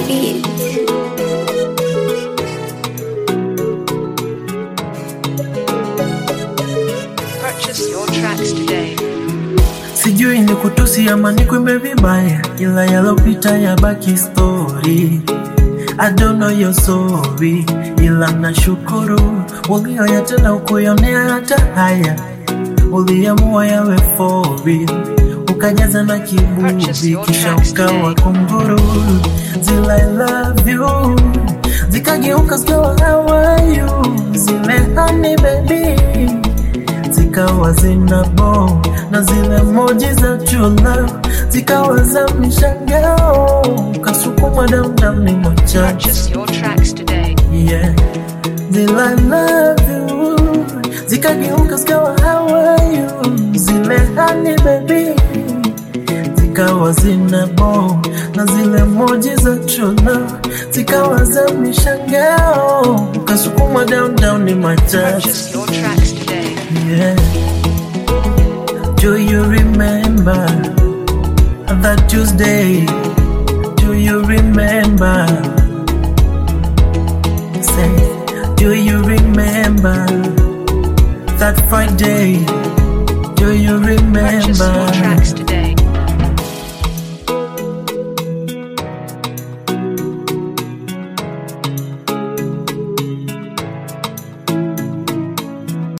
beat. Purchase your tracks today. Sijui ni kutusi ama nikwimbe vibaya, ila yalopita yabaki story. I don't know you're sorry, ila nashukuru ulioyatenda ukuyonea hata haya. Uliamua yawe for real, ukajaza na kiburi, kisha ukawa kunguru. Zile I love you zikageuka zikawa how are you. Zile honey baby zikawa zinabo, na zile emoji za true love zikawa za mishangao. Ukasukuma down down in my chest. Purchase your tracks today. Yeah, zile I love you zikageuka zikawa how are you. Zile honey baby zikawa zinabo, na zile emoji za true love zikawa za mishangao. Ukasukuma down down in my chest. Purchase your tracks today. Yeah. Do you remember that Tuesday? Do you remember? Say, do you remember that Friday? Do you Purchase your remember? tracks today.